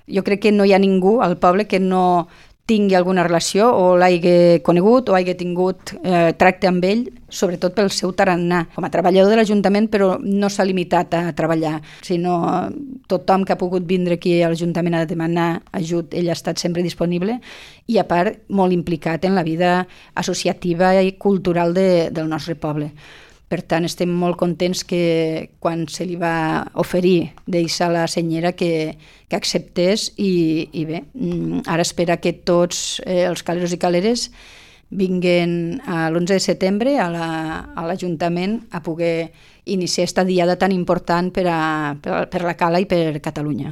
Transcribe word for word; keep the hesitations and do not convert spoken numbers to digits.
Jo crec que no hi ha ningú al poble que no tingui alguna relació o l'hagi conegut o hagi tingut eh, tracte amb ell, sobretot pel seu tarannà. Com a treballador de l'Ajuntament, però no s'ha limitat a treballar, sinó tothom que ha pogut vindre aquí a l'Ajuntament a demanar ajut, ell ha estat sempre disponible i, a part, molt implicat en la vida associativa i cultural de, del nostre poble. Per tant, estem molt contents que quan se li va oferir deixar la senyera que, que acceptés i, i bé, ara espera que tots eh, els caleros i caleres vinguen l'onze de setembre a l'Ajuntament a, a poder iniciar aquesta diada tan important per, a, per, per la Cala i per Catalunya.